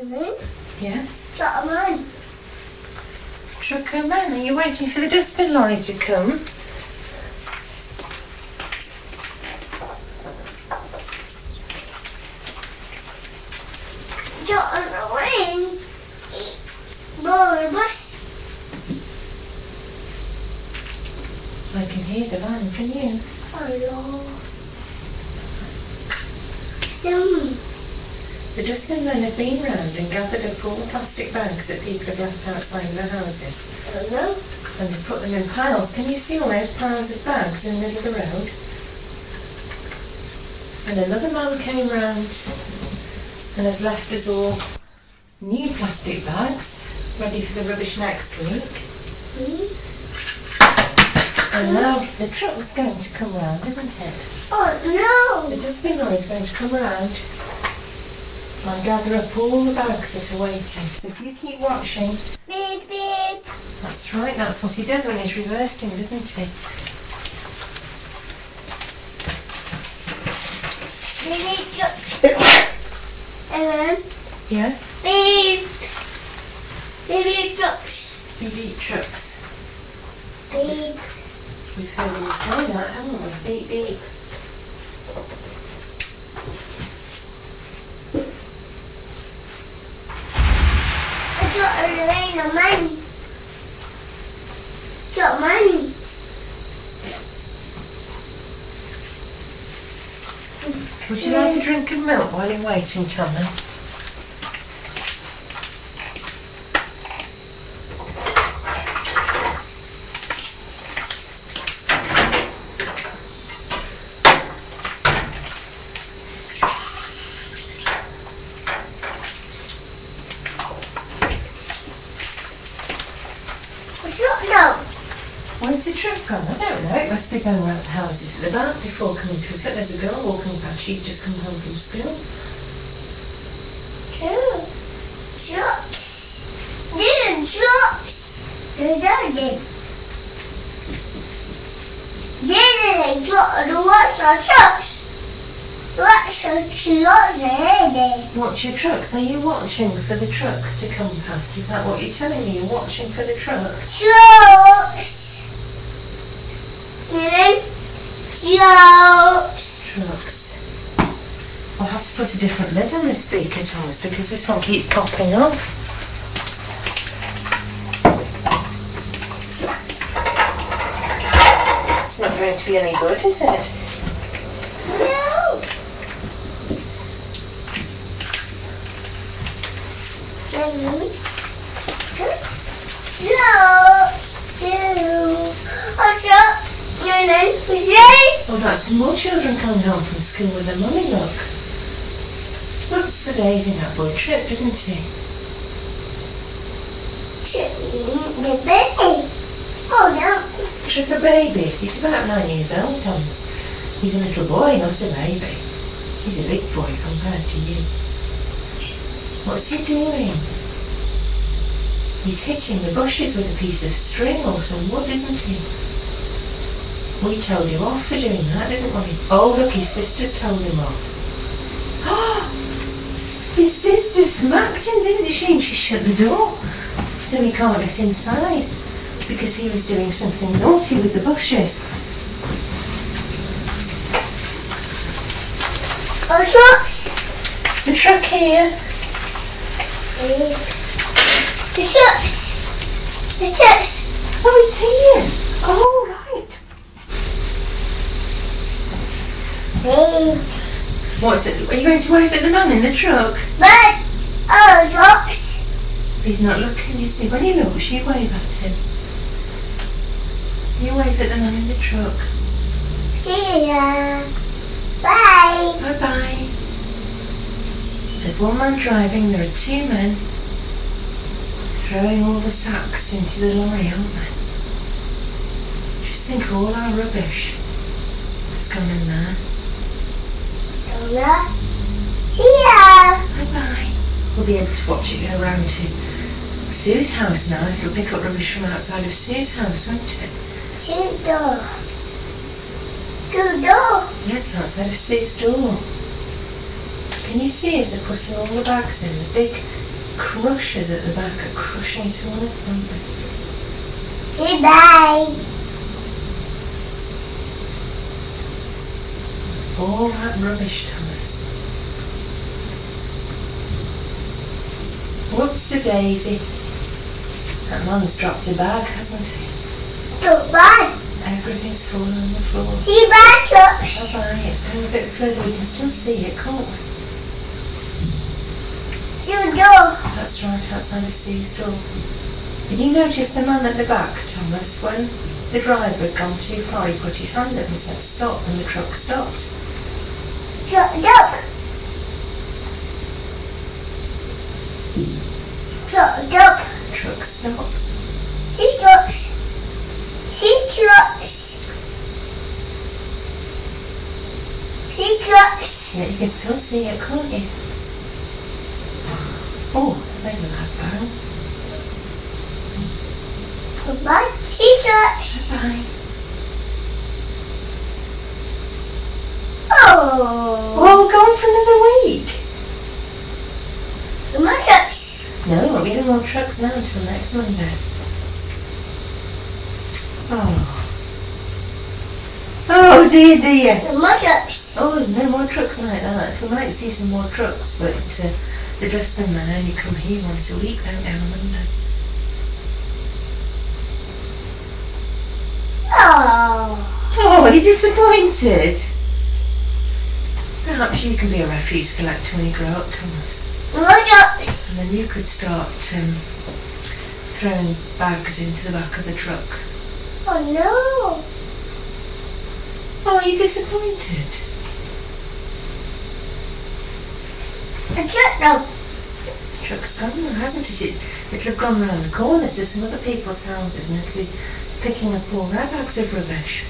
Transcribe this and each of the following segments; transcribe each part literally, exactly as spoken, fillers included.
Mummy? Yes? Got a man. Truck and man, are you waiting for the dustbin lorry to come? Got on the way. Roller bus. I can hear the van, can you? Hello. Some. The dustbin men have been round and gathered up all the plastic bags that people have left outside their houses. Hello. And they put them in piles. Can you see all those piles of bags in the middle of the road? And another man came round and has left us all new plastic bags, ready for the rubbish next week. Mm. And now the truck's going to come round, isn't it? Oh The no! dustbin lorry's going to come round and gather up all the bags that are waiting. So if you keep watching, Beep beep. that's right, that's what he does when he's reversing, doesn't he? Beep beep trucks. And then Yes? beep. Beep beep trucks. Beep beep trucks. Beep. We've heard him say that, haven't we? Beep beep. I got a rain of money. Got money. Would you like a drink of milk while you're waiting, Tommy? What's up now? Where's the truck gone? I don't know. It must be going round the houses at the back before coming to us. Look, there's a girl walking past. She's just come home from school. Two. Trucks. These are trucks. They're dirty. These are the trucks. The watch are trucks. Watch are trucks there. Watch your trucks. Are you watching for the truck to come past? Is that what you're telling me? You're watching for the truck? Trucks. And then trucks. Trucks. I'll have to put a different lid on this beaker, Thomas, because this one keeps popping off. It's not going to be any good, is it? No. Then trucks. Two. Oh, truck. And then yes. Oh, that's some more children coming home from school with their mummy, look. Looks the days in that boy trip, didn't he? The baby. Oh no. Trip a baby. He's about nine years old, Thomas. He's a little boy, not a baby. He's a big boy compared to you. What's he doing? He's hitting the bushes with a piece of string or some wood, isn't he? We told him off for doing that, didn't we? Oh, look, his sister's told him off. Oh, his sister smacked him, didn't she? And she shut the door so he can't get inside because he was doing something naughty with the bushes. Oh, trucks. Is the truck here? The trucks. The trucks. Oh, it's here. Oh, right. Babe. What's it? Are you going to wave at the man in the truck? But, oh, trucks. He's not looking, is he? When he looks, you wave at him. You wave at the man in the truck. See ya. Bye. Bye-bye. There's one man driving, there are two men throwing all the sacks into the lorry, aren't they? Just think of all our rubbish that's gone in there. Donna. See ya. Bye-bye. We'll be able to watch it go round to Sue's house now. It'll pick up rubbish from outside of Sue's house, won't it? Two door. Two door. Yes, outside of Sue's door. Can you see as they're putting all the bags in, the big crushers at the back are crushing to one, aren't they? Goodbye. All that rubbish, Thomas. Whoops the daisy. That man's dropped a bag, hasn't he? Goodbye. Everything's fallen on the floor. See you bye, Chucks. Bye-bye. It's going a bit further. We can still see it, can't we? See you door. That's right, outside of Steve's door. Did you notice the man at the back, Thomas? When the driver had gone too far, he put his hand up and said stop, and the truck stopped. Shut up. Shut up. The truck stopped. See Chucks. See Chucks. See Chucks. Yeah, you can still see it, can't you? Oh, there's a lad barrel. Goodbye. See Chucks. Bye. Oh. Well, gone for another week. Come on, Chucks. No, we won't be any more trucks now until next Monday. Oh. Oh dear, dear. Come on, Chucks. Oh, there's no more trucks like that. We might see some more trucks, but uh, the dustbin man only come here once a week, don't they, on Monday? Oh. Oh, are you disappointed? Perhaps you can be a refuse collector when you grow up, Thomas. Come on, Chucks. And then you could start um, throwing bags into the back of the truck. Oh no. Oh, are you disappointed? I shut them. Truck's gone now, hasn't it? it? It'll have gone round the corner to some other people's houses and it'll be picking up all their bags of rubbish.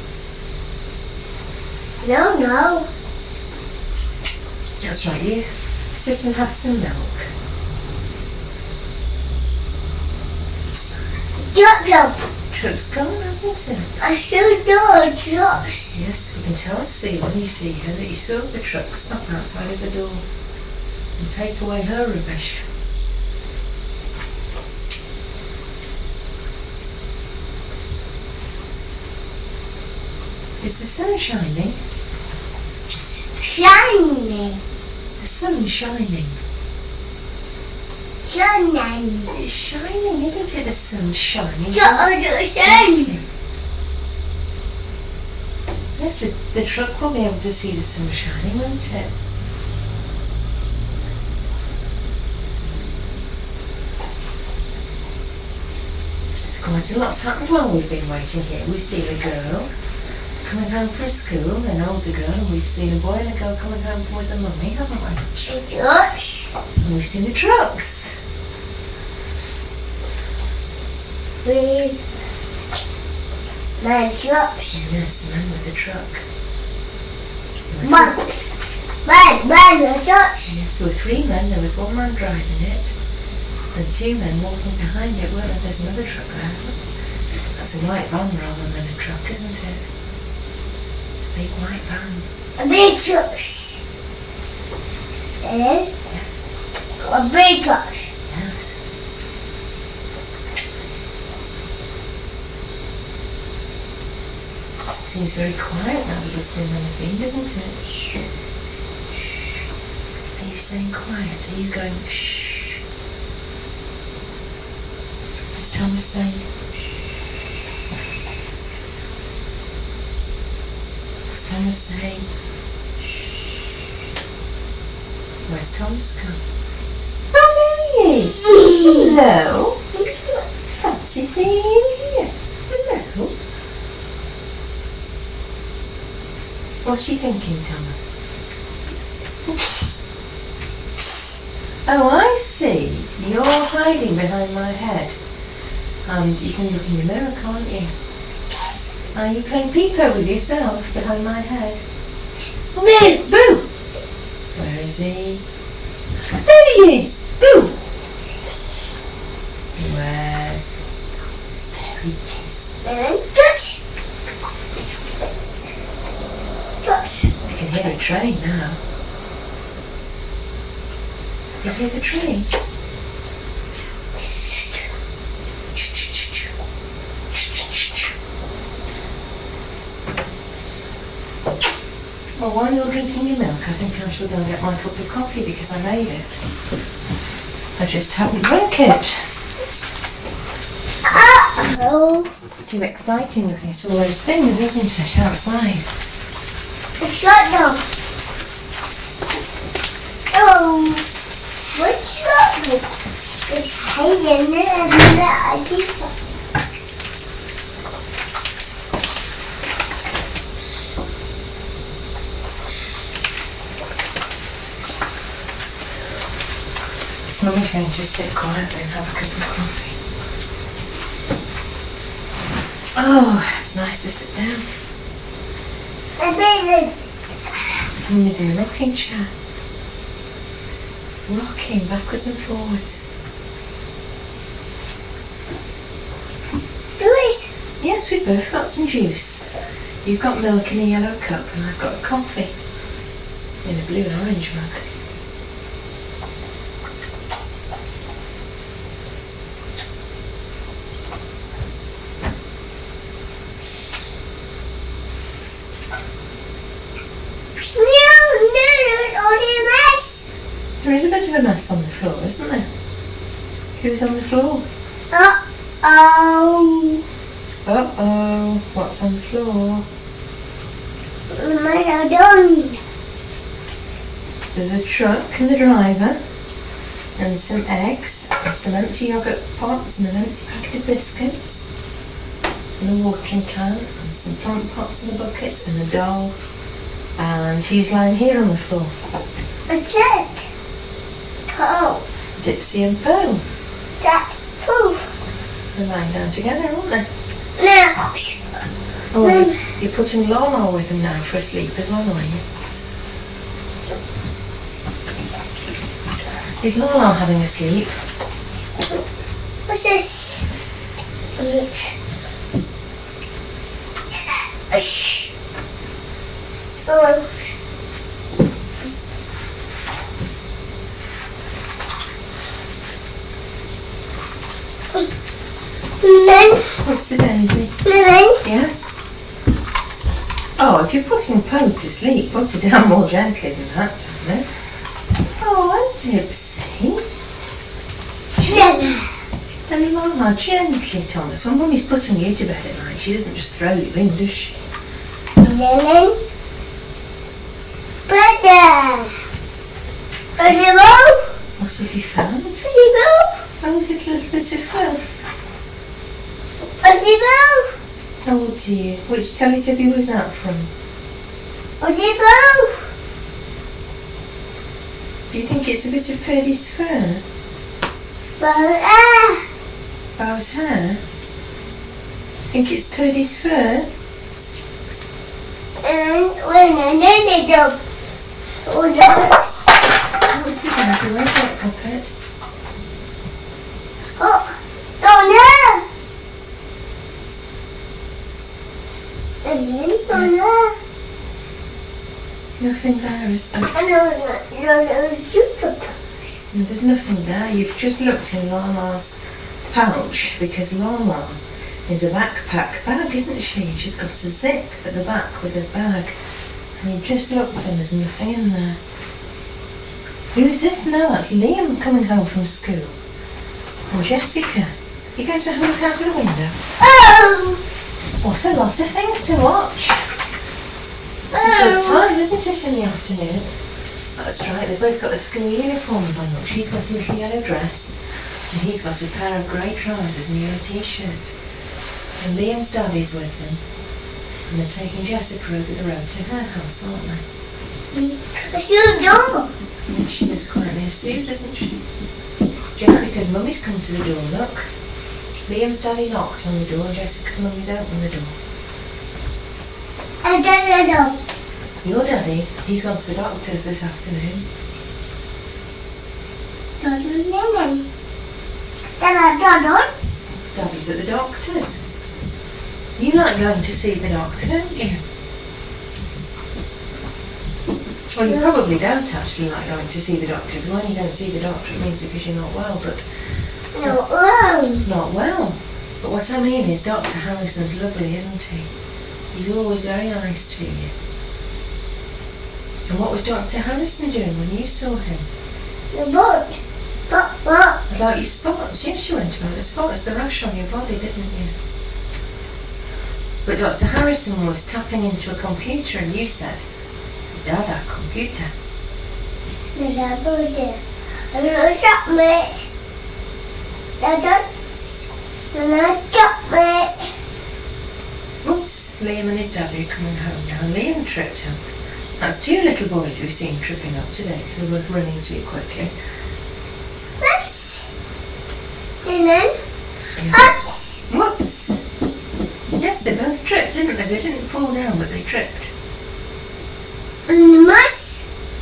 No, no. That's right, you sit and have some milk. Shut them. Truck's gone, hasn't it? I should do Chucks. Yes, we can tell Sue when you see her that you saw the truck stop outside of the door and take away her rubbish. Is the sun shining? Shining. The sun's shining. Shining. It's shining, isn't it? The sun's shining. Shut the sun. Yes, the, the truck will be able to see the sun shining, won't it? There's quite a lot's happened while we've been waiting here. We've seen a girl coming home from school, an older girl, and we've seen a boy and a girl coming home from with their mummy, haven't we? Chucks. And we've seen the trucks. With my Chucks. Yes, the man with the truck. Man. Man, man, the Chucks. Yes, there were three men. There was one man driving it, and two men walking behind it, weren't there? There's another truck there. That's a white van rather than a truck, isn't it? A big white van. A big Chucks. Eh? Yes. A big Chucks. Yes. It seems very quiet now that there's been anything, doesn't it? Shh. Shh. Are you saying quiet? Are you going shh? Is Thomas saying shh? Is Thomas saying shh? Where's Thomas gone? Oh, there he is! Hello! Fancy seeing you here. Hello! What's she thinking, Thomas? Oh, I see. You're hiding behind my head. And you can look in the mirror, can't you? Are you playing peepo with yourself behind my head? Boo! Boo! Where is he? There he is! Boo! Where's... There he is. And Chucks. Chucks. I can hear a train now. You hear the train? Well, while you're drinking your milk, I think I shall go and get my cup of coffee because I made it. I just haven't drunk it. Uh-oh. It's too exciting looking at all those things, isn't it, outside? Shut up. Oh, what's up? It's hanging there and that idea. Mummy's going to sit quietly and have a cup of coffee. Oh, it's nice to sit down. I bet Mummy's in the rocking chair. Rocking backwards and forwards. Juice. Yes, we've both got some juice. You've got milk in a yellow cup and I've got coffee in a blue and orange mug. There is a bit of a mess on the floor, isn't there? Who's on the floor? Uh-oh. Uh-oh. What's on the floor? My done. There's a truck and the driver, and some eggs, and some empty yoghurt pots, and an empty packet of biscuits, and a watering can, and some plant pots and a bucket, and a doll. And he's lying here on the floor. What's that? Oh. Dipsy and Pearl. That's poof. They're lying down together, aren't they? Now. Oh, you're, you're putting Lala with them now for a sleep as well, are you? Is Lala having a sleep? What's this? Shh. Oh. Then, What's the daisy? then, Yes? Oh, if you're putting Poe to sleep, put her down more gently than that, Thomas. Oh, Dipsy. then. Daddy Mama, gently, Thomas. When Mummy's putting you to bed at night, she doesn't just throw you in, does she? Then, brother. Brother, What have you found? brother, Oh, is it a little bit of fur? brother, Oh dear. Which Teletubby was that from? brother. Do you think it's a bit of Purdy's fur? Brother. Bow's hair? Think it's Purdy's fur? And when I need it, oh, What's the daisy? Where's that puppet? oh, oh no! And then, oh no! Nothing there, is there? And no, no, no, no, No, there's nothing there. You've just looked in Lala's pouch because Lala is a backpack bag, isn't she? And she's got a zip at the back with a bag. And you've just looked and there's nothing in there. Who's this now? That's Liam coming home from school. And Jessica. You're going to have a look out of the window? Oh! What a lot of things to watch. It's a good time, isn't it, in the afternoon? That's right, they've both got the school uniforms on. Look, she's got a little yellow dress, and he's got a pair of grey trousers and a yellow t-shirt. And Liam's daddy's with them, and they're taking Jessica over the road to her house, aren't they? Shoot, no! Yeah, she lives quite near Sue, doesn't she? Jessica's mummy's come to the door, look. Liam's daddy knocked on the door, and Jessica's mummy's opened the door. I don't know. Your daddy, he's gone to the doctor's this afternoon. Don't you know? Then I don't know. Daddy's at the doctor's. You like going to see the doctor, don't you? Well, you probably don't actually like going to see the doctor, because when you don't see the doctor, it means because you're not well, but... No, oh. Not well. But what I mean is Doctor Harrison's lovely, isn't he? He's always very nice to you. And what was Doctor Harrison doing when you saw him? The boat. But what? About your spots? Yes, you went about the spots, the rash on your body, didn't you? But Doctor Harrison was tapping into a computer and you said, Dada, computer. Dada, computer. I don't shop me. Dada. Dada, shop me. Oops, Liam and his daddy are coming home now. Liam tripped up. That's two little boys we've seen tripping up today because they were running too quickly. Whoops. And then, Yeah. oops. Whoops. Yes, they both tripped, didn't they? They didn't fall down, but they tripped. And the mouse.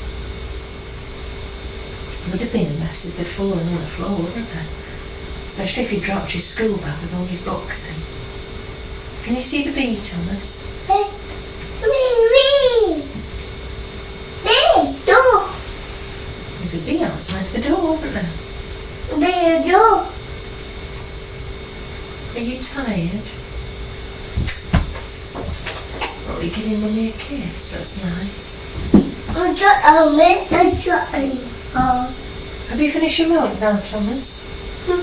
It would have been a mess if they'd fallen on the floor, wouldn't they? Especially if he dropped his school bag with all his books in. Can you see the bee, Thomas? Wee, wee. Bee, door. There's a bee outside the door, wasn't there? Bee, door. Are you tired? Oh, you're giving Mummy a kiss. That's nice. I'm trying, I'm trying. Oh. Have you finished your milk now, Thomas? Hmm.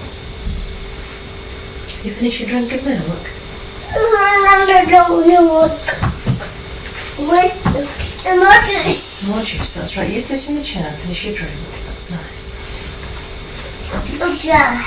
You finished your drink of milk? I don't know. With the mothers. More juice, that's right. You sit in the chair and finish your drink. That's nice. Okay.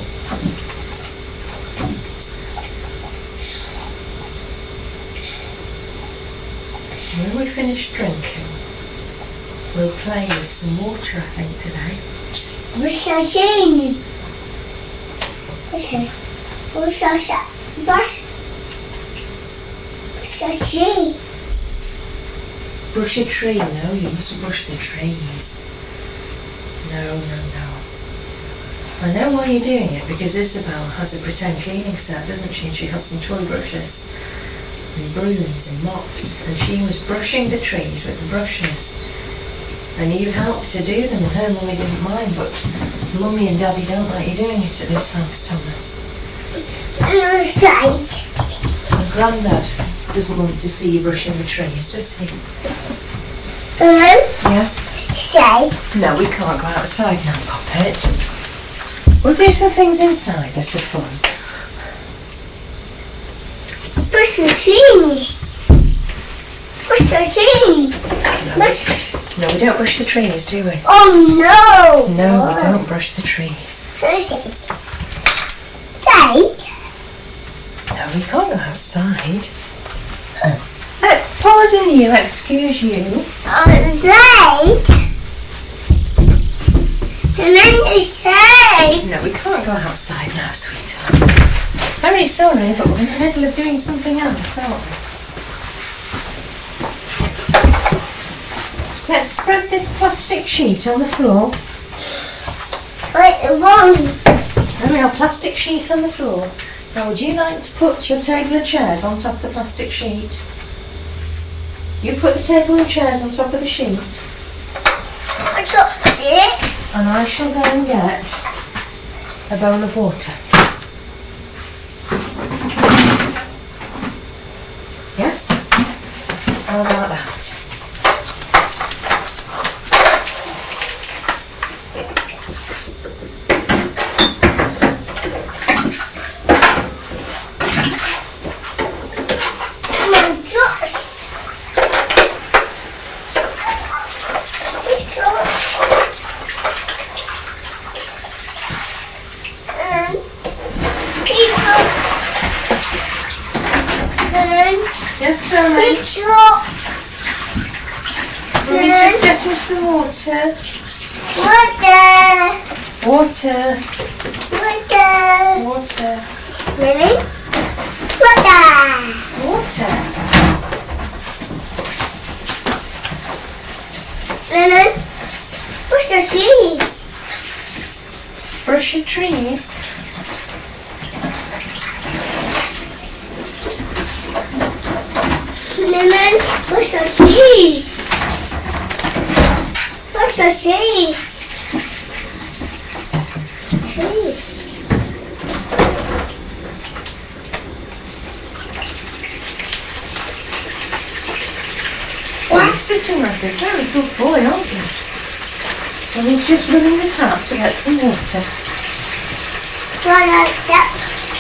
When we finish drinking, we'll play with some water, I think, today. What's that saying? What's that? What's that? What's that saying? Brush a tree. No, you mustn't brush the trees. No, no, no. I know why you're doing it, because Isabel has a pretend cleaning set, doesn't she? And she has some toy brushes and brooms and mops, and she was brushing the trees with the brushes. And you helped to do them, and her mummy didn't mind, but Mummy and Daddy don't like you doing it at this house, Thomas. Side. And Grandad doesn't want to see you brushing the trees, does he? Um, Yes? side. No, we can't go outside now, Poppet. We'll do some things inside that are fun. What's the trees? What's the trees? What's... No, we don't brush the trees, do we? Oh no! No, we don't brush the trees. Side. Side. No, we can't go outside. Uh, pardon you, excuse you. Outside. And then the side. No, we can't go outside now, sweetheart. Very sorry, but we're in the middle of doing something else, aren't we? Let's spread this plastic sheet on the floor. Wait, one. There we are, plastic sheet on the floor. Now, would you like to put your table and chairs on top of the plastic sheet? You put the table and chairs on top of the sheet. I touched it. And I shall go and get a bowl of water. Yes? How about that? My dress. It's dress. And people. And Yes, darling. it's dress. Mummy's just getting some water. Water. Water. Water. Water. Really? Water. Water. And then what's the cheese? Brush your trees. And then what's the cheese? What's the cheese? Cheese. Well, you sitting like a very good boy, aren't you? And he's just running the tap to get some water. One like that.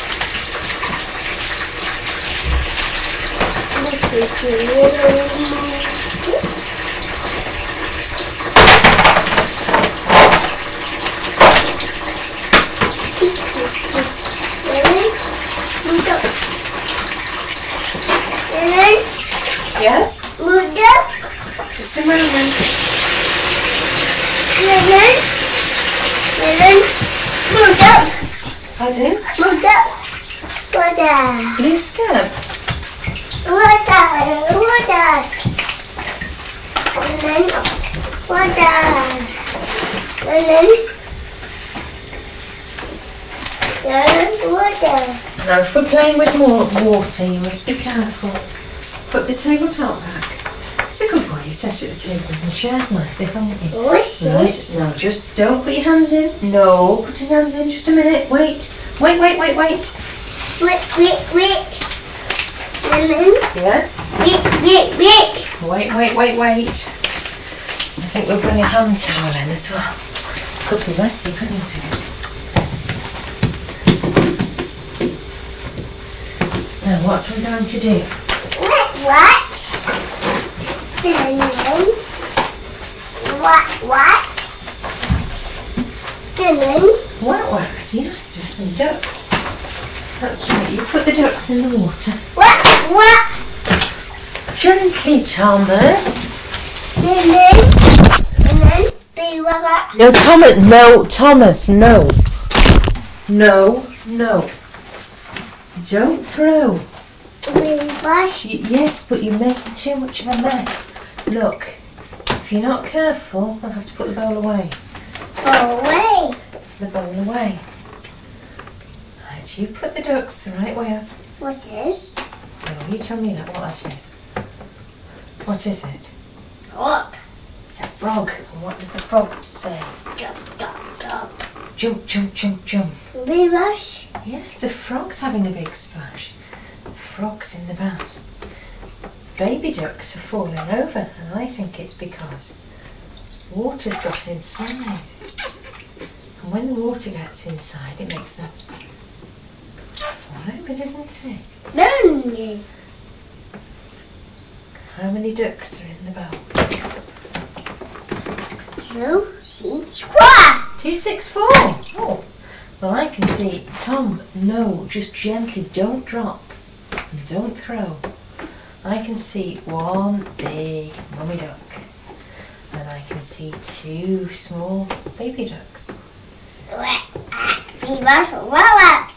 Yes? Move up. Just a moment. Lemon. Lemon. Move up. Pardon? Move up. Water. Blue stem. Water. Water. Lemon. Water. Lemon. Lemon. Water. Now, if we're playing with more water, you must be careful. Put the tabletop back. It's a good boy. You set it at the tables and chairs nicely, haven't you? What's this? Right, now just don't put your hands in. No, put your hands in. Just a minute. Wait. Wait, wait, wait, wait. Wait, wait, wait. Lemon. Yes? Wait, wait, wait. Wait, wait, wait, wait. I think we'll bring a hand towel in as well. Could be messy, couldn't it? Now, what are we going to do? What? What? Lemon. What? What? Lemon. Wet wax, yes, there's some ducks. That's right, you put the ducks in the water. What? What? Gently, Thomas. Lemon. Lemon. Big rubber. No, Thomas, no, Thomas, no. No, no. Don't throw. Big brush. Y- Yes, but you're making too much of a mess. Look, if you're not careful, I'll have to put the bowl away. Go away. The bowl away. Right, you put the ducks the right way up. What's this? No, you tell me that, what that is. What is it? Look. It's a frog. And what does the frog say? Jump, jump, jump. Jump, jump, jump, jump. Big brush. Yes, the frog's having a big splash. The frog's in the bath. Baby ducks are falling over, and I think it's because water's got inside. And when the water gets inside, it makes them fall over, doesn't it? Lemon. How many ducks are in the bowl? Two, six, four. Two, six, four. Oh, well, I can see. Tom, no, just gently, don't drop and don't throw. I can see one big mummy duck, and I can see two small baby ducks. Big brush. What?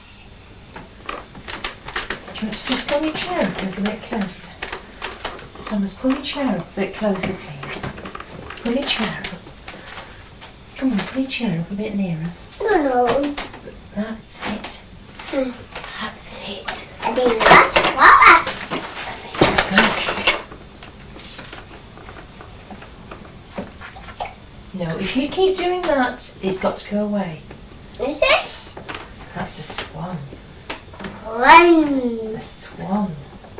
Do you want to just pull your chair up a little bit closer? Thomas, pull your chair up a bit closer, please. Pull your chair up. Come on, pull your chair up a bit nearer. No, no. That's it. Hmm. That's it. A big brush. What? Smash. No, if you keep doing that, it's got to go away. What's this? That's a swan. One. A swan.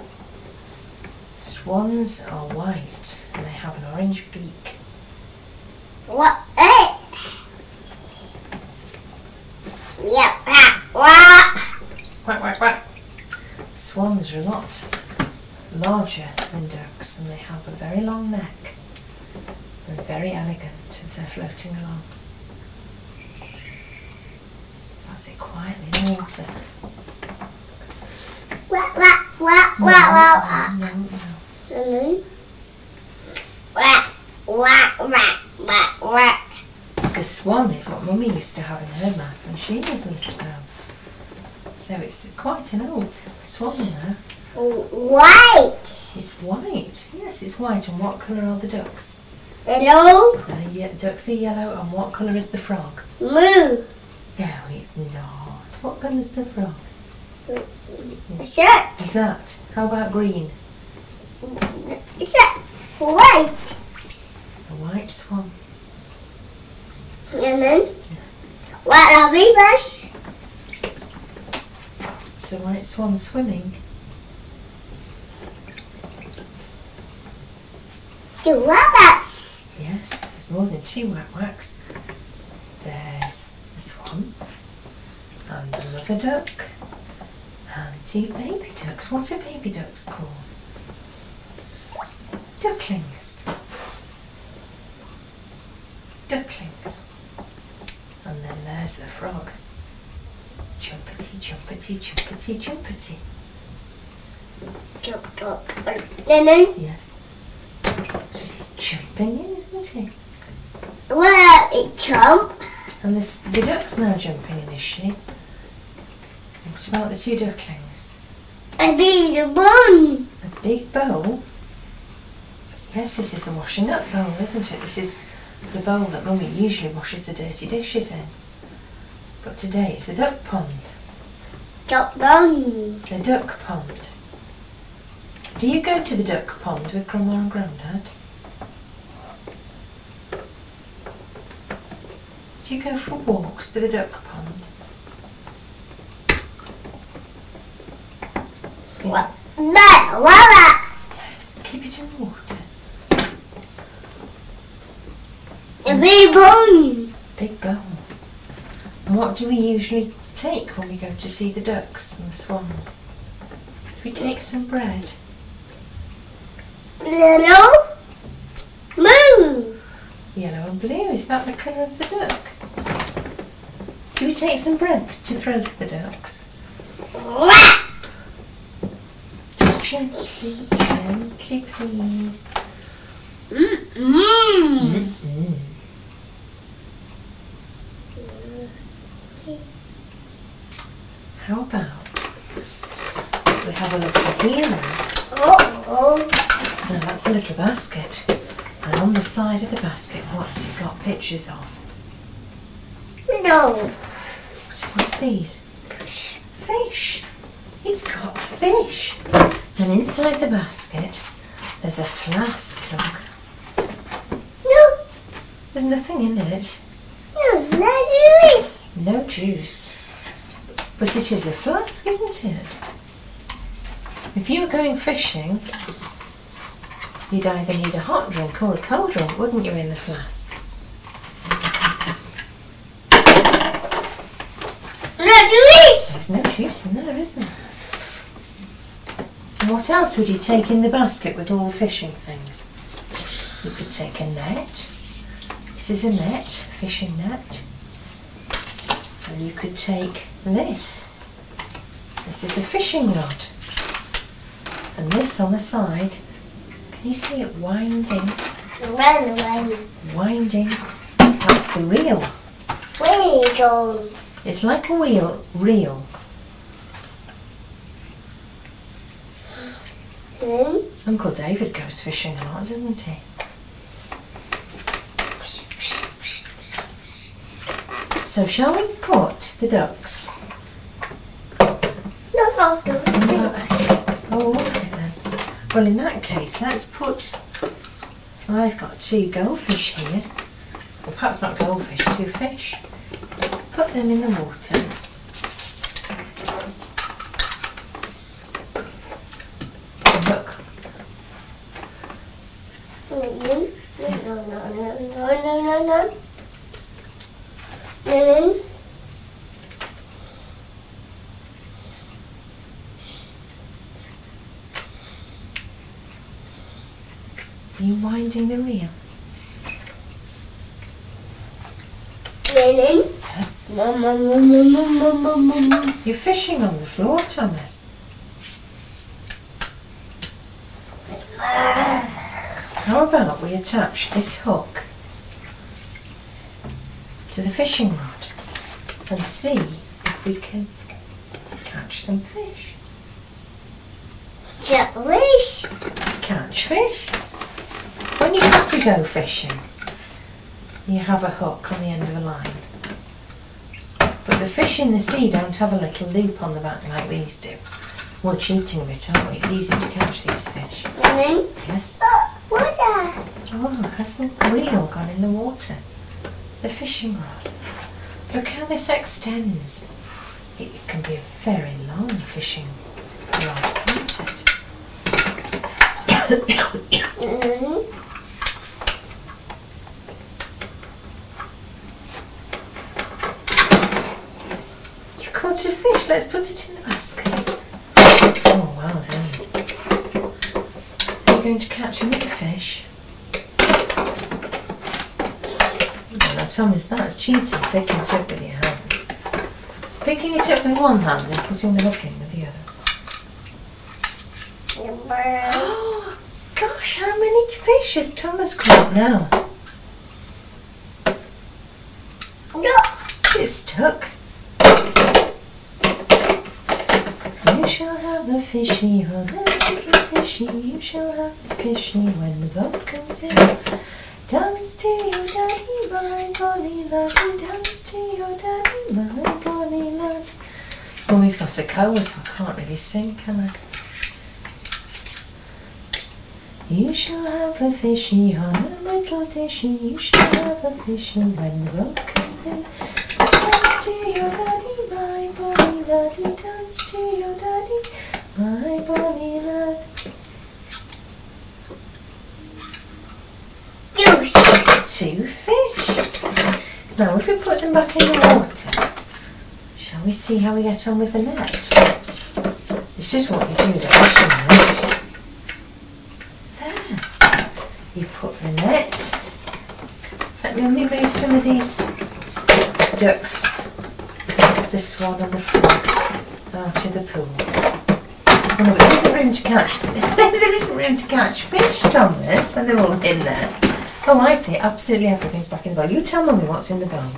Swans are white and they have an orange beak. What? Hey. Yep. What? Quack, quack, quack. Swans are a lot larger than ducks and they have a very long neck. They're very elegant as they're floating along. That's it, quietly in the water. What? What? What? No, What? What? no, no. Mm-hmm. What? What? What? What? What? The swan is what Mummy used to have in her mouth when she was little now. So it's quite an old swan now. White. It's white. Yes, it's white. And what colour are the ducks? Hello. The ye- ducks are yellow. And what colour is the frog? Moo. No, it's not. What colour is the frog? Shirt. Is that? How about green? Shirt. White. A white swan. And then what are beavers? It's a white swan swimming. Two rabbits. Yes, there's more than two whack-whacks. There's the swan and the mother duck and two baby ducks. What are baby ducks called? Ducklings. Ducklings. And then there's the frog. Jumpity, jumpity, jumpity, jumpity. Jump, jump. Then, Yes. So he's jumping in, isn't he? where it jump? And this, the duck's now jumping in, is she? What about the two ducklings? I be the bone. A big bowl? Yes, this is the washing up bowl, isn't it? This is the bowl that Mummy usually washes the dirty dishes in. But today it's a duck pond. Duck bone. A duck pond. Do you go to the duck pond with Grandma and Grandad? Do you go for walks to the duck pond? What? That, what? Yes, keep it in the water. A big bone. Big bowl. And what do we usually take when we go to see the ducks and the swans? We take some bread. Little moo. Yellow and blue, is that the colour of the duck? Do we take some bread to throw to the ducks? What? Just gently, gently please. Mm-mm. Mm-mm. How about we have a look at here now? Oh, Now that's a little basket, and on the side of the basket, what's it got pictures of? oh. No. So what's these? Fish. He's got fish. And inside the basket, there's a flask, look. No. There's nothing in it. No, not juice. No juice. But it is a flask, isn't it? If you were going fishing, you'd either need a hot drink or a cold drink, wouldn't you, in the flask? No juice. There's no juice in there, is there? And what else would you take in the basket with all the fishing things? You could take a net. This is a net, fishing net. And you could take this. This is a fishing rod. And this on the side, can you see it winding? Run away. Winding. That's the reel. Where you go? It's like a wheel reel. Hmm? Uncle David goes fishing a lot, doesn't he? So shall we put the ducks? Look after the Oh, okay then. Well, in that case, let's put... Well, I've got two goldfish here. Well, perhaps not goldfish, two fish. Put them in the water. And look, No, no, no, no, no, no, no. Then, are you winding the reel? then, Yes. mum, mum, mum, mum, mum, mum, mum, mum. You're fishing on the floor, Thomas. How about we attach this hook to the fishing rod and see if we can catch some fish? Jellyfish. Catch fish? When you have to go fishing, you have a hook on the end of a line. But the fish in the sea don't have a little loop on the back like these do. We're cheating a bit, aren't we? It's easy to catch these fish. Then, Yes. oh, what the? Oh, has the reel gone in the water? The fishing rod. Look how this extends. It can be a very long fishing rod, can't it? Mm-hmm. got a fish. Let's put it in the basket. Oh, well done. Are you going to catch another fish? Oh, now, Thomas, that's cheating, picking it up with your hands. Picking it up with one hand and putting the hook in with the other. Oh, gosh, how many fish has Thomas caught now? It's stuck. You shall have the fishy on the little tishy. You shall have the fishy when the boat comes in. Dance to your daddy, my bonny laddie. Dance to your daddy, my bonny lad. Oh, he's got a cold, so I can't really sing, can I? You shall have a fishy on a little dishy. You shall have a fishy when the boat comes in. Dance to your daddy, my bonny laddie. Dance to your daddy, my bonny lad. Juice. Two fish. Now, if we put them back in the water, shall we see how we get on with the net? This is what you do with the fishing net. There. You put the net. Let me only move some of these ducks, the swan and the frog, out of the pool. Oh, no, there isn't room to catch. There isn't room to catch fish, Thomas, when they're all in there. Oh, I see. Absolutely everything's back in the bowl. You tell Mummy what's in the bowl.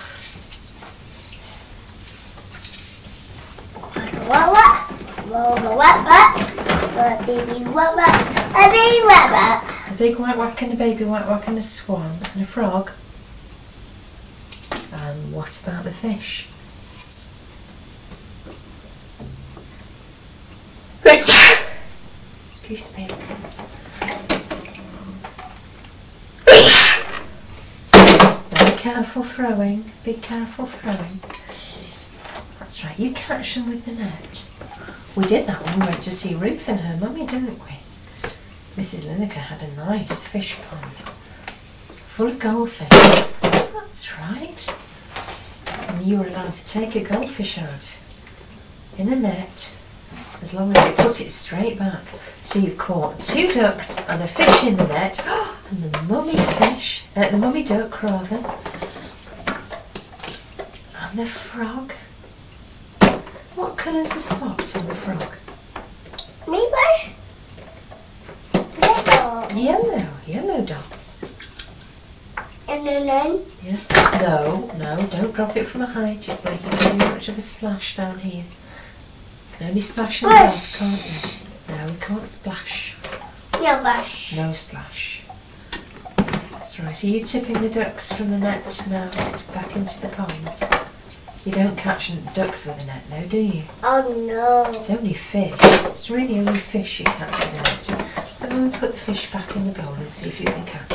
What what? What what what? A baby what what? A baby what what? A big white whack and a baby white whack and a swan and a frog. And what about the fish? Excuse me. Be careful throwing. Be careful throwing. That's right, you catch them with the net. We did that when we went to see Ruth and her mummy, didn't we? Missus Lineker had a nice fish pond full of goldfish. That's right. And you were allowed to take a goldfish out in a net as long as you put it straight back. So you've caught two ducks and a fish in the net, and the mummy fish, uh, the mummy duck rather, and the frog. What colour's the spots on the frog? Me brush? Yellow. Yellow, yellow dots. And then? Yes. No, no, don't drop it from a height. It's making too much of a splash down here. You can only splash in the bath, can't you? No, we can't splash. No splash. No splash. That's right. Are you tipping the ducks from the net now back into the pond? You don't catch ducks with a net, no, do you? Oh no. It's only fish. It's really only fish you catch with a net. Let me put the fish back in the bowl and see if you can catch them.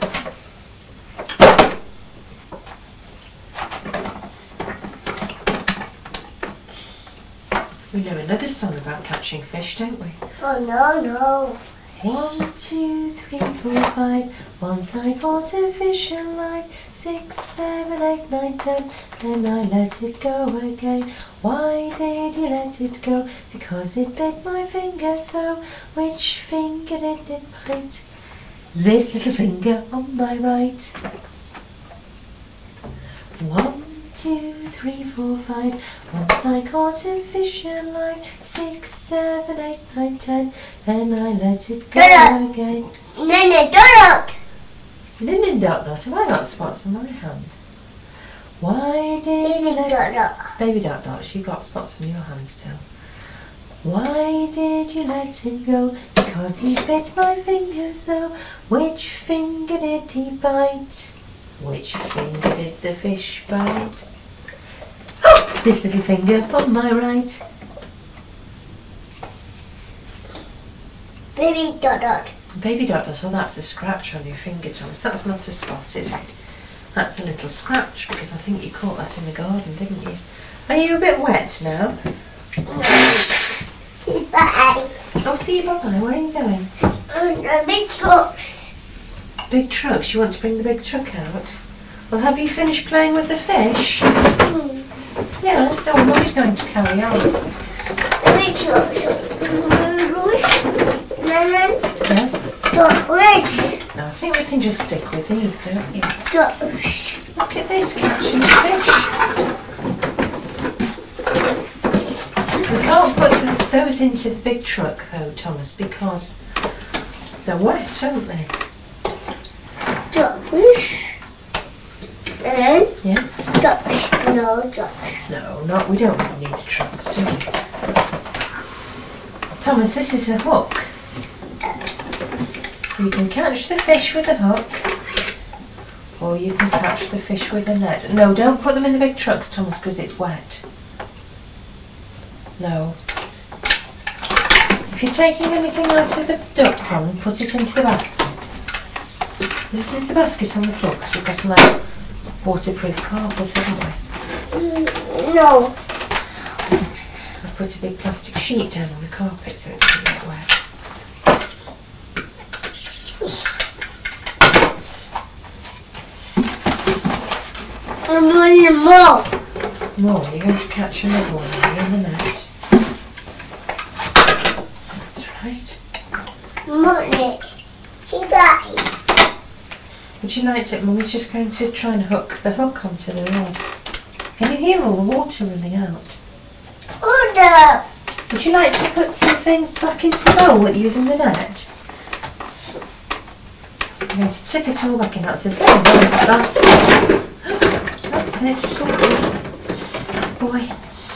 We know another song about catching fish, don't we? Oh no, no. One, two, three, four, five. Once I caught a fish in line. Six, seven, eight, nine, ten. Then I let it go again. Why did you let it go? Because it bit my finger so. Which finger did it bite? This little finger on my right. One, two, three, four, five. Once I caught a fish in line. Six, seven, eight, nine, ten. Then I let it go Dada. again. Nene, dot. Linen dot dot. Have I got spots on my hand? Why did Baby you let dot dot. Baby dot dots? You got spots on your hand still. Why did you let him go? Because he bit my finger so. Which finger did he bite? Which finger did the fish bite? Oh, this little finger on my right. Baby dot dot. Baby dot dot, well that's a scratch on your finger, Thomas. That's not a spot, is it? That's a little scratch because I think you caught that in the garden, didn't you? Are you a bit wet now? Bye. Oh, see you bye-bye. Where are you going? And the big trucks. Big trucks? You want to bring the big truck out? Well, have you finished playing with the fish? Hmm. Yeah, that's all Mummy's going to carry on. Which also? Lemon? Yeah. Which? No, I think we can just stick with these, don't you? Josh. Look at this, catching fish. We can't put the, those into the big truck though, Thomas, because they're wet, aren't they? Josh. Lemon? Yes? Josh. No, Josh. No, not. We don't need the trucks, do we? Thomas, this is a hook. So you can catch the fish with a hook, or you can catch the fish with a net. No, don't put them in the big trucks, Thomas, because it's wet. No. If you're taking anything out of the duck pond, put it into the basket. Put it into the basket on the floor, because we've got some like waterproof carpet, haven't we? Mm, no. I've put a big plastic sheet down on the carpet so it doesn't get wet. I'm doing more. More, you're going to catch another one now in the net. That's right. Mommy, she died. Would you like to? Mummy's just going to try and hook the hook onto the rod. Can you hear all the water running out? Hold up. Would you like to put some things back into the bowl using the net? I'm going to tip it all back in. That's a very nice basket. That's it. Good boy.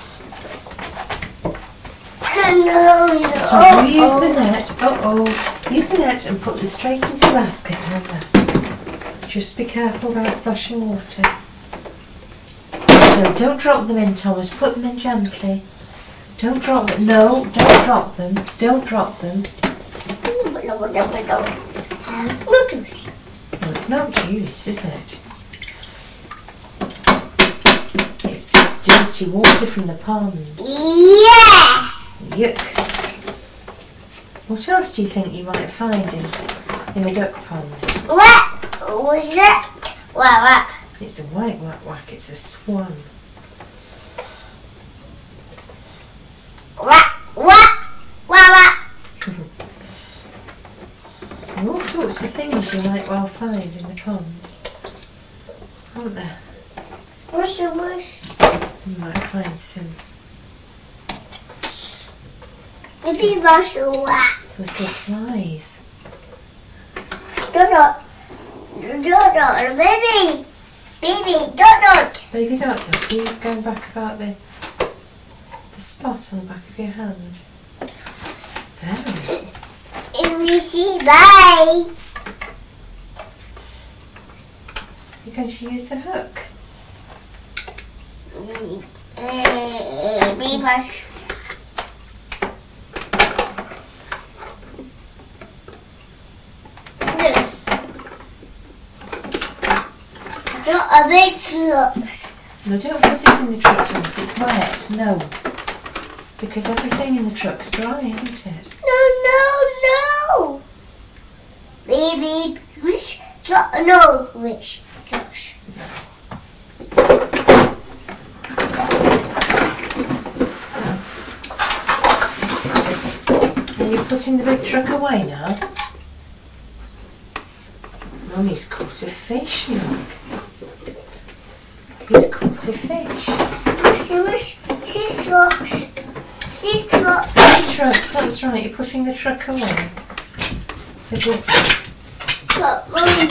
Hello. So you use the net. Oh oh. Use the net and put them straight into the basket. Remember. Just be careful about splashing water. So don't drop them in, Thomas. Put them in gently. Don't drop them. No, don't drop them. Don't drop them. No juice. No, it's not juice, is it? It's the dirty water from the pond. Yeah. Yuck. What else do you think you might find in, in the duck pond? What was that? What? What? It's a white whack whack. It's a swan. What? What? What? What? And all sorts of things you might well find in the pond, aren't there? What's the bush? You might find some Maybe what's the what? little flies. Donut. Donut. Baby. Baby. Donut. Baby duck, are you going back about the the spot on the back of your hand? There. If we see bye. You're going to use the hook. Baby wash. A big trucks. No, don't put it in the truck, Thomas. It's wet. No. Because everything in the truck's dry, isn't it? No, no, no. Baby, wish. No, wish. Josh. Are you putting the big truck away now? Mummy's caught a fish, look. He's caught a fish. Wish. See trucks. See trucks. The trucks, that's right. You're putting the truck away. So good. Truck, Mommy.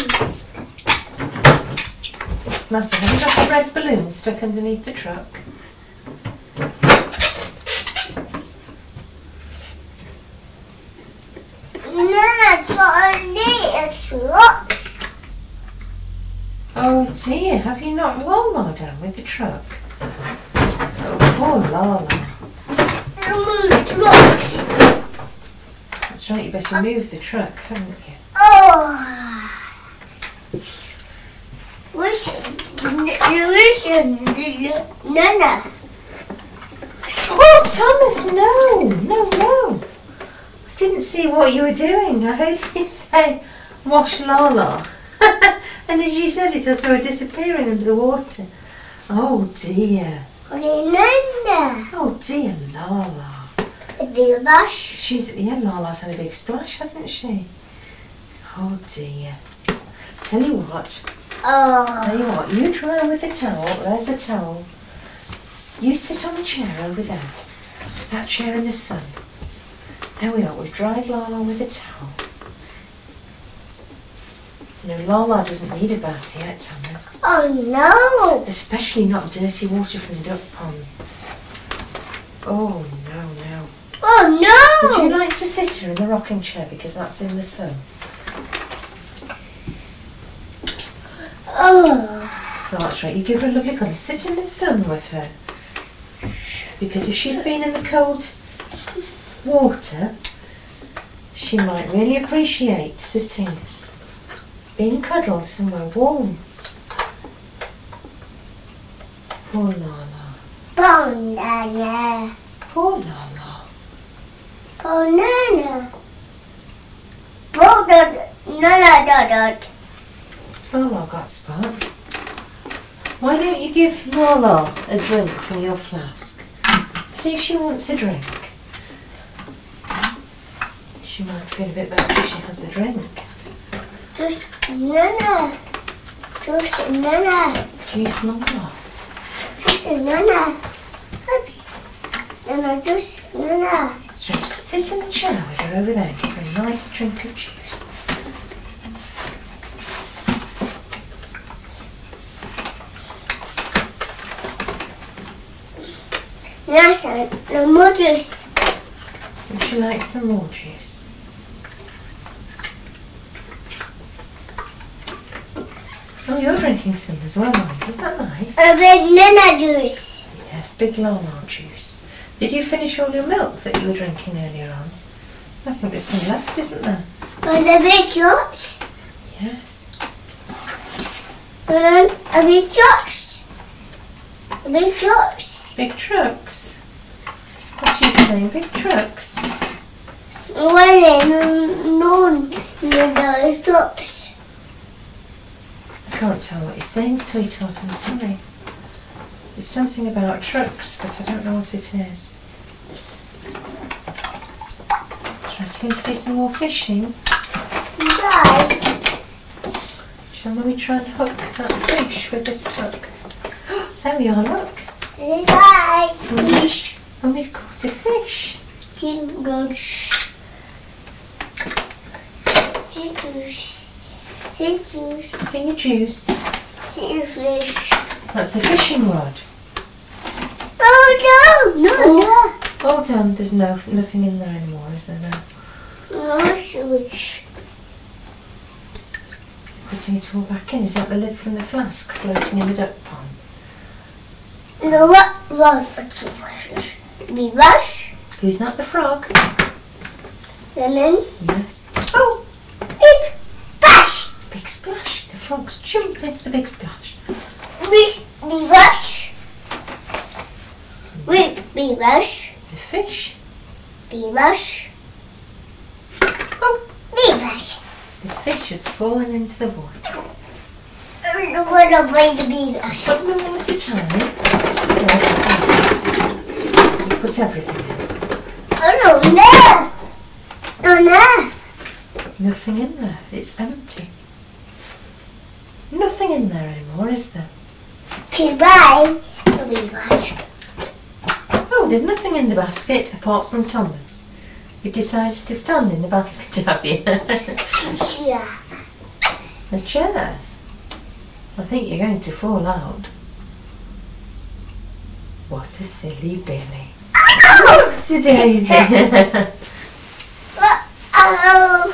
What's the matter? Have you got a red balloon stuck underneath the truck? Nana, it's trucks. Oh dear, have you knocked Walmart down with the truck? Oh, poor Lala. Move trucks. That's right, you better move the truck, haven't you? Oh. Wish. Wish. Nana. Oh, Thomas, no, no, no. I didn't see what you were doing. I heard you say, wash Lala. And as you said it, I saw her disappearing under the water. Oh dear. Nana. Oh dear Lala. A big bash. She's, yeah, Lala's had a big splash, hasn't she? Oh dear. Tell you what, Oh. tell you what, you dry with the towel, there's the towel. You sit on the chair over there, that chair in the sun. There we are, we've dried Lala with a towel. You know, Lala doesn't need a bath yet, Thomas. Oh no. Especially not dirty water from the duck pond. Oh no, no. Oh no. Would you like to sit her in the rocking chair because that's in the sun? Oh. Oh, that's right, you give her a lovely cuddle. Sit in the sun with her. Because if she's been in the cold water, she might really appreciate sitting, being cuddled somewhere warm. Poor Lala. Poor Nana. Poor Lala. Poor Nana. Poor Nana. Nana. Lala got spots. Why don't you give Lala a drink from your flask? See if she wants a drink. She might feel a bit better if she has a drink. Just Nana. Just Nana. Juice Lala. Just Nana. Oops. Nana, just Nana. That's right. Sit in the chair with her over there and give her a nice drink of juice. Nana, no more juice. Would you like some more juice? Oh, you're drinking some as well, Mike. Is that nice? A big Nana juice. Yes, big Lala juice. Did you finish all your milk that you were drinking earlier on? I think there's some left, isn't there? And a big juice. Yes. And a big juice. A big juice. Big trucks. What are you saying? Big trucks? Well, no, no, juice. I can't tell what you're saying, sweetheart. I'm sorry. There's something about trucks, but I don't know what it is. Try to going to do some more fishing. Bye. Shall we try and hook that fish with this hook? There we are, look. Bye. Mummy's, Mummy's caught a fish. Juice. Juice. Juice. See your juice. Fish. That's a fishing rod. Oh no! No, no. Hold on, there's no nothing in there anymore, is there now? No fish. Putting it all back in. Is that the lid from the flask floating in the duck pond? No, what? What? We wash. Who's that, the frog? And then. Yes. Oh! Big splash! Big splash. The frog's jumped into the big splash. We, we wash. We, we wash. The fish. We wash. Oh, we wash. The fish has fallen into the water. I don't know what I'm going to be wash. Put them one at a time. You put everything in. Oh no, no! No, no! Nothing in there. It's empty. Nothing in there anymore, is there? Goodbye. We wash. Oh, there's nothing in the basket apart from Thomas. You've decided to stand in the basket, have you? Yeah. A chair. I think you're going to fall out. What a silly Billy. Whoopsie daisy. Uh-oh.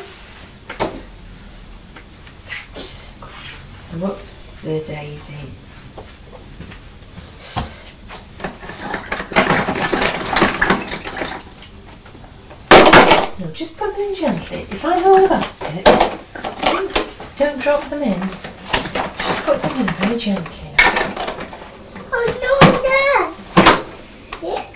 Whoopsie daisy. No, just put them in gently. If I hold the basket, don't drop them in. Just put them in very gently. Oh no, no! Yeah.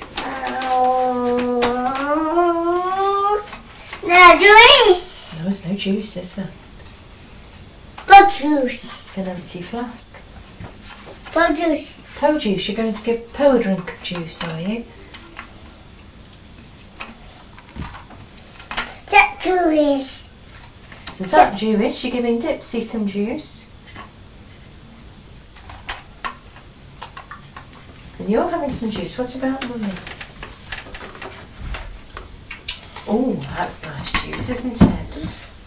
Oh. No juice! No, there's no juice, is there? What juice? It's an empty flask. Po juice. Po juice. You're going to give Po a drink of juice, are you? That juice. Is that Jewish? You're giving Dipsy some juice. And you're having some juice. What about Mummy? Oh, that's nice juice, isn't it?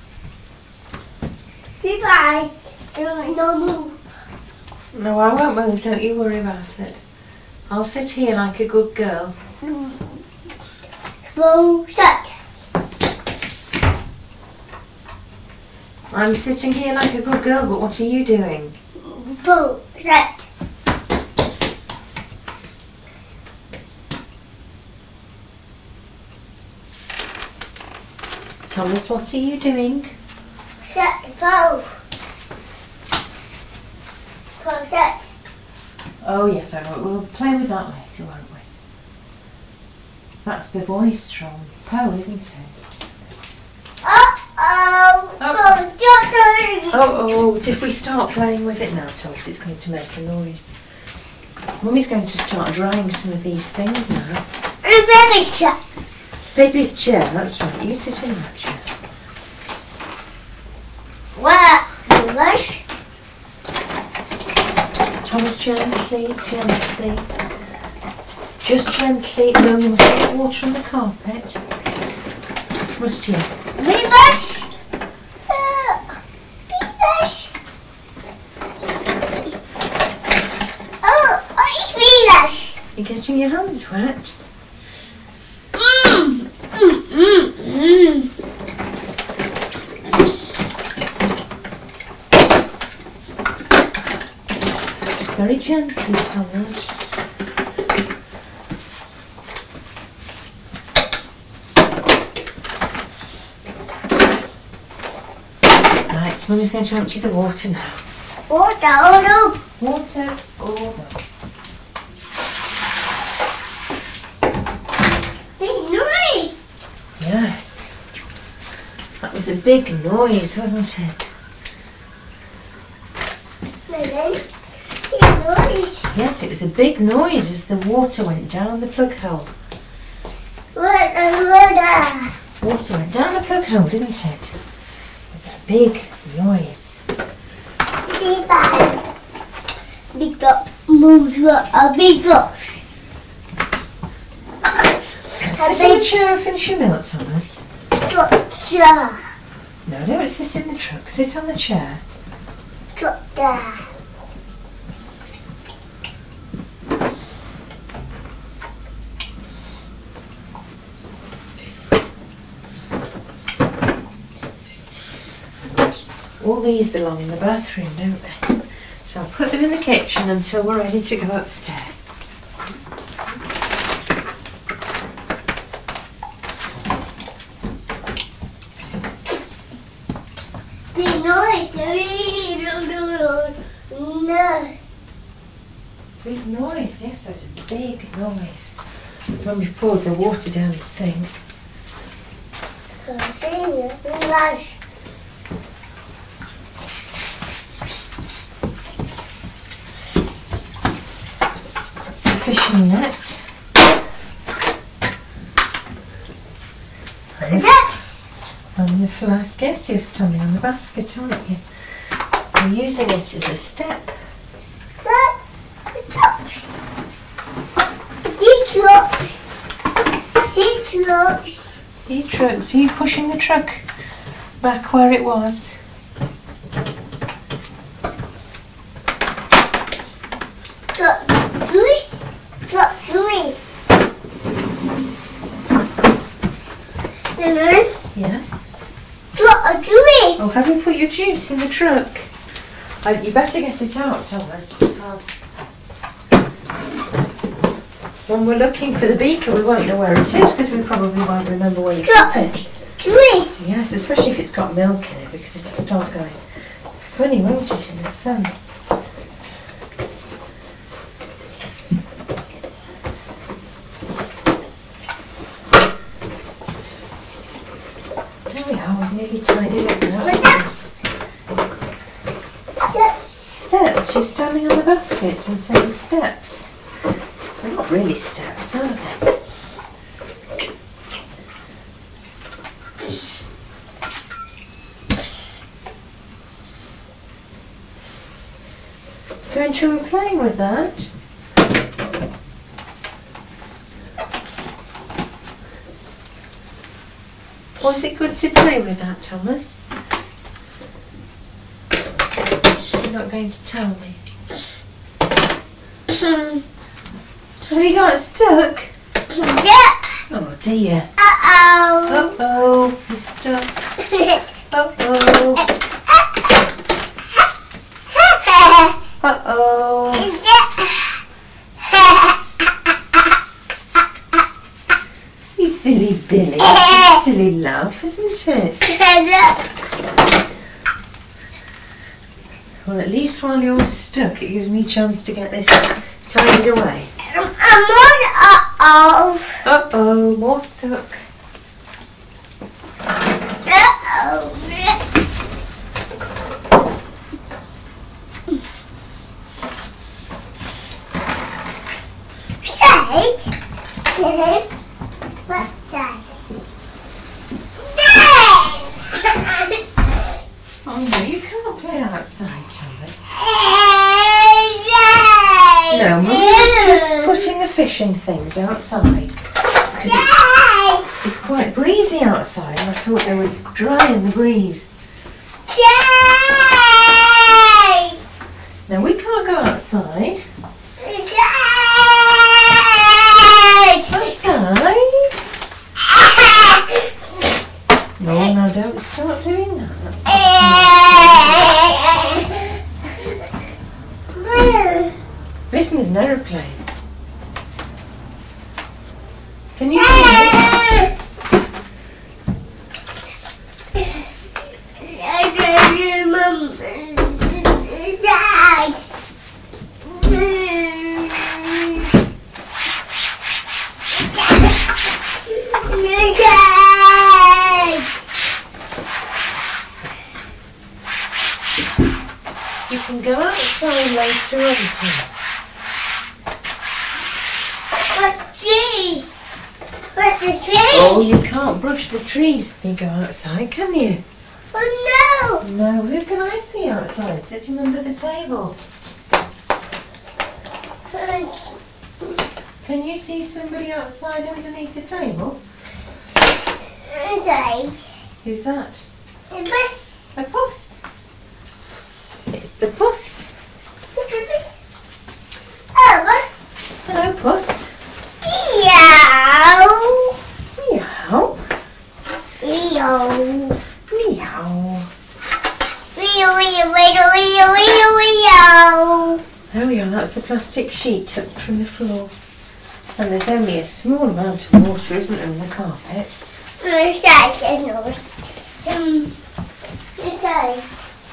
Goodbye. No, no move. No, I won't move. Don't you worry about it. I'll sit here like a good girl. Bow shut. I'm sitting here like a good girl, but what are you doing? Bow shut. Thomas, what are you doing? Shut the bow. Bow shut. Oh yes, I will. We'll play with that later, won't we? That's the voice from Po, isn't it? Uh-oh. Oh. Oh. Oh, oh, but if we start playing with it now, Thomas, it's going to make a noise. Mummy's going to start drying some of these things now. Baby shut. Baby's chair, that's right. You sit in that chair. What? English? Thomas, gently, gently. Just gently. No, you must get water on the carpet. Must you? English? Uh, English? Oh, what is English? You're getting your hands wet. Mm, mm, mm, mm. Very gently, Thomas. Right, Mummy's going to empty the water now. Water, oh Water, order. no. Big noise. Yes. That was a big noise, wasn't it? Maybe. Big noise. Yes, it was a big noise as the water went down the plug hole. Water, water. Water went down the plug hole, didn't it? It was a big noise. Big bag. Big dog. Moves a big dog. Sit in the chair and finish your milk, Thomas. Doctor. No, don't sit in the truck. Sit on the chair. Doctor. All these belong in the bathroom, don't they? So I'll put them in the kitchen until we're ready to go upstairs. Big noise. No. Big noise, yes, there's a big noise. It's when we've poured the water down the sink. English. That's the fishing net. And the, Yes. and the flask, yes, you're standing on the basket, aren't you? You're using it as a step. That trucks. These trucks. These trucks. See, truck, see you pushing the truck back where it was. Truck juice. Truck juice. Lemon. Yes. Truck juice. Oh, have you put your juice in the truck? I, you better get it out, Thomas, because when we're looking for the beaker, we won't know where it is because we probably won't remember where you Truck put it. juice. Yes, especially if it's got milk in it, because it'll start going funny, won't it, in the sun? There we are, we've nearly tidied it now. Steps. Steps, you standing on the basket and saying steps? They're not really steps, are they? Do you enjoy playing with that? Was it good to play with that, Thomas? You're not going to tell me. Have you got stuck? Yeah. Oh dear. Uh-oh. Uh-oh, you're stuck. Uh-oh. Uh-oh. You silly Billy. It's a silly laugh, isn't it? Well, at least while you're stuck, it gives me a chance to get this tidied away. I'm on uh-oh. Uh-oh, more stuck. Uh-oh. Shade. What's that? Oh no, you can't play outside, Thomas. No, Mum's just putting the fishing things outside. Because it's, it's quite breezy outside and I thought they would dry in the breeze. Now we can't go outside. Outside? No, no, don't start doing that. That's not nice. Listen, there's an aeroplane. Can you see it? You can go outside later on, Tim. What's trees? What's the trees? Oh, you can't brush the trees when you go outside, can you? Oh no! No, who can I see outside sitting under the table? Can you see somebody outside underneath the table? Inside. Who's that? The bus. A bus. It's the bus. It's the bus. Oh, bus. Hello, Puss. Meow. Meow. Meow. Meow. Meow, meow, meow, meow, meow, meow. There we are, that's the plastic sheet up from the floor. And there's only a small amount of water, isn't there, on the carpet? Inside, um, inside.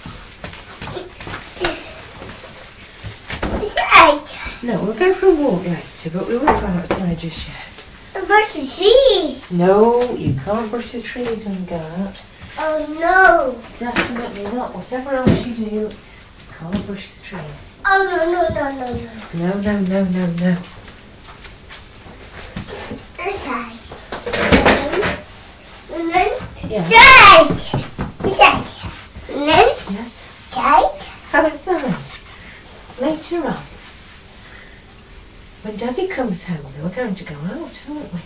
Inside. No, we'll go for a walk later, but we won't go outside just yet. Brush the trees. No, you can't brush the trees when you go out. Oh no. Definitely not. Whatever else you do, you can't brush the trees. Oh no, no, no, no, no. No, no, no, no, no. Inside. And then, Yeah. inside. Inside. And then, Yes. inside. How is that? Later on. When Daddy comes home, then we're going to go out, aren't we?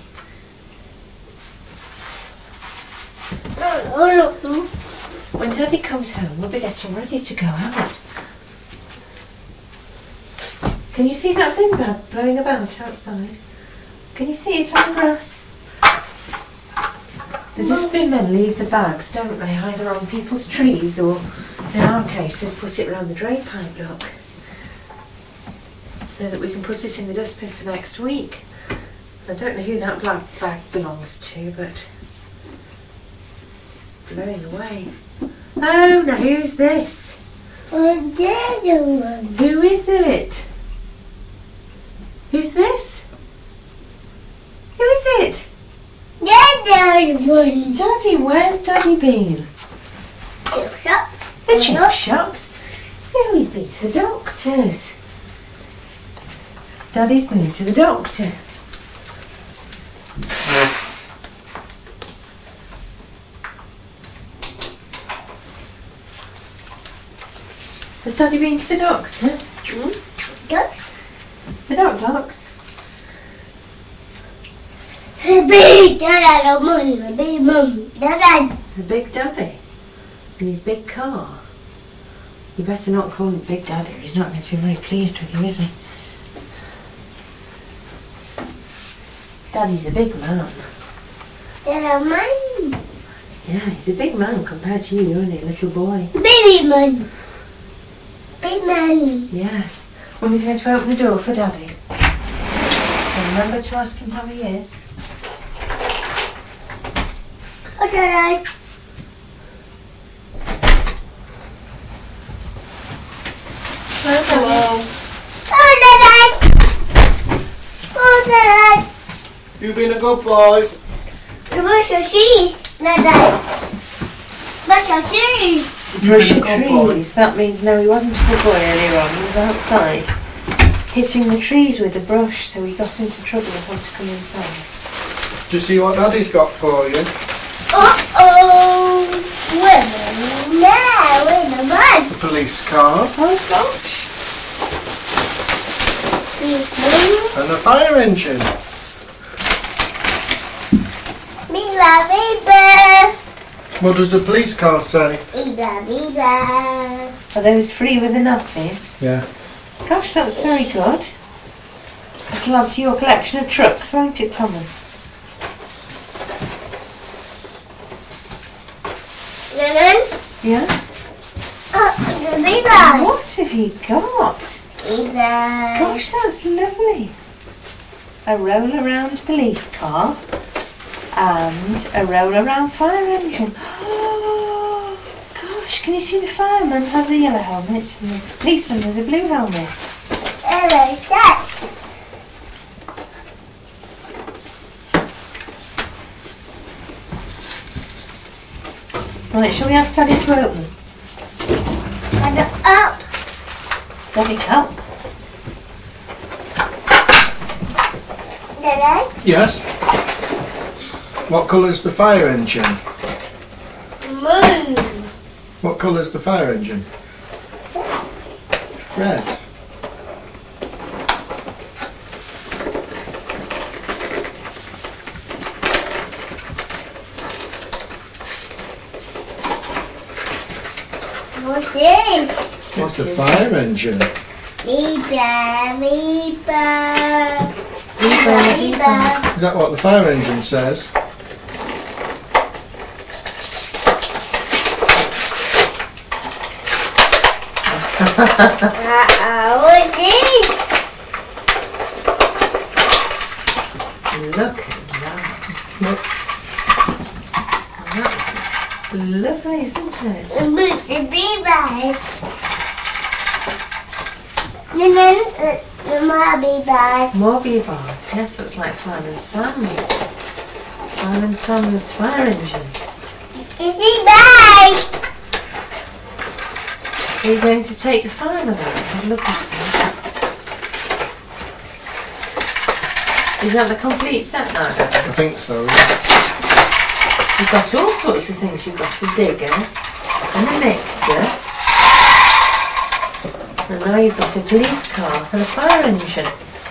Oh, no, no. When Daddy comes home, we'll be getting ready to go out. Can you see that bin bag blowing about outside? Can you see it on the grass? The dustbin men leave the bags, don't they, either on people's trees or, in our case, they put it around the drain pipe, look. So that we can put it in the dustbin for next week. I don't know who that black bag belongs to, but it's blowing away. Oh, now who's this? Oh, there's a one. Who is it? Who's this? Who is it? There's a one. Daddy, where's Daddy been? Chip shop. The chip shops. Yeah, he's been to the doctor's. Daddy's been to the doctor. Has Daddy been to the doctor? Hmm? Good. The dog dogs. The big daddy, the mummy, the big mum, daddy. The Big Daddy. In his big car. You better not call him Big Daddy, or he's not going to be very pleased with you, is he? Daddy's a big man. Daddy, mine. Yeah, he's a big man compared to you, isn't he, little boy? Baby man. Big man. Yes. Mummy's going to open the door for Daddy. And remember to ask him how he is. Oh, Daddy. Hello. Oh, Daddy. Oh, Daddy. You've been a good boy. Brush your teeth, Daddy. Brush your teeth. You've Brush been your a good boy. trees. That means no, he wasn't a good boy earlier on. He was outside, hitting the trees with a brush, so he got into trouble and had to come inside. Do you see what Daddy's got for you? Uh-oh. Wait, now, wait a minute. Police car Oh gosh. and a fire engine. Viva, viva. What does the police car say? Viva, viva. Are those free with an office? Yeah. Gosh, that's very good. It'll add to your collection of trucks, won't it, Thomas? Lemon. Yes. Oh, viva. What have you got? Viva. Gosh, that's lovely. A roll-around police car and a roll-around fire engine. Oh, gosh, can you see the fireman has a yellow helmet and the policeman has a blue helmet? Hello, that. Right, shall we ask Daddy to open? And up. Daddy, help. Daddy. Yes. What colour's the fire engine? Moon. What colour's the fire engine? Red. What's this? What's the is fire engine? Viva, viva. Viva, Viva. Is that what the fire engine says? Uh-oh, what's this? Look at that. That's lovely, isn't it? The Vivas. And then uh, the more Vivas. More bee bars. Yes, that's like Fireman Sam. Fireman Sam's fire engine. Is it bad? Are you going to take the fireman out? Have a look at it. Is that the complete set now, Dad? I think so. You've got all sorts of things. You've got a digger and a mixer. And now you've got a police car and a fire engine.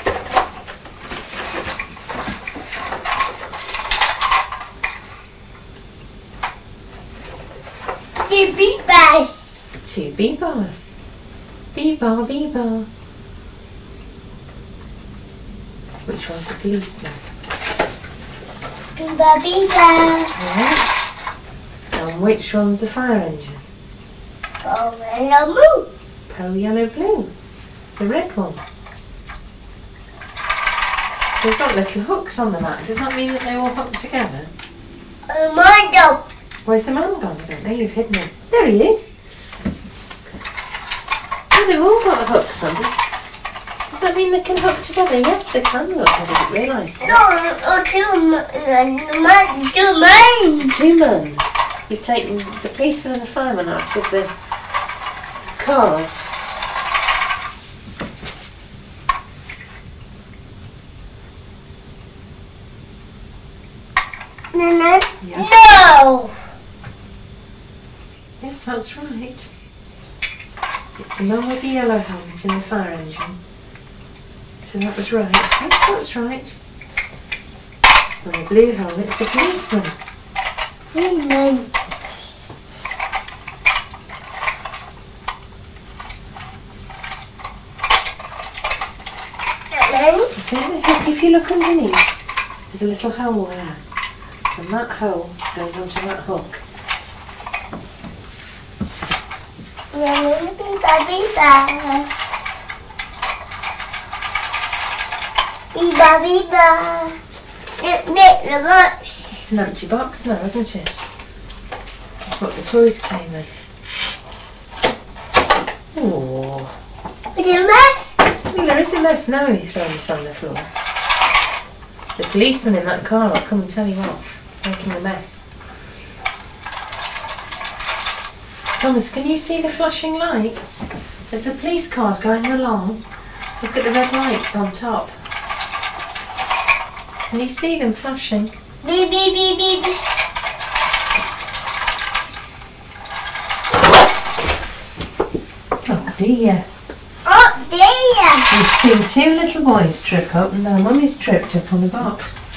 The Vivas. Two bee bars. Bee bar, bee bar. Which one's the policeman? Viva, viva. Right. And which one's the fire engine? Oh, hello, moo. Pale yellow blue. The red one. They've got little hooks on the mat. Does that mean that they all hook together? Armando. Where's the man gone? I don't know, you've hidden him. There he is. Oh, they've all got the hooks on. Does, does that mean they can hook together? Yes, they can. Look, I didn't realise that. No, oh, two, uh, man, two men. Two men. You've taken the policeman and the fireman out of the cars. No, no. Yeah. No! Yes, that's right. It's the man with the yellow helmet in the fire engine. So that was right. Yes, that's right. And the blue helmet's the policeman. No. Okay, if you look underneath, there's a little hole there. And that hole goes onto that hook. Biba, biba. Nick, nick, the box. It's an empty box now, isn't it? That's what the toys came in. Oh. Is it a mess? Well, there is a mess now you've thrown it on the floor. The policeman in that car will come and tell you off, making a mess. Thomas, can you see the flashing lights? As the police car's going along, look at the red lights on top. Can you see them flashing? Beep, beep, beep, beep, beep. Oh dear. Oh dear! We've seen two little boys trip up and their mummy's tripped up on the box.